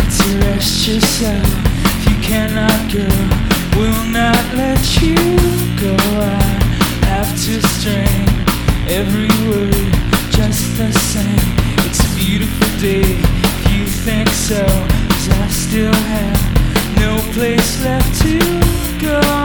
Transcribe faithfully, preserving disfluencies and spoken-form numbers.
to rest yourself. If you cannot go, we'll not let you go. I have to strain every word just the same. It's a beautiful day if you think so, 'cause I still have no place left to go.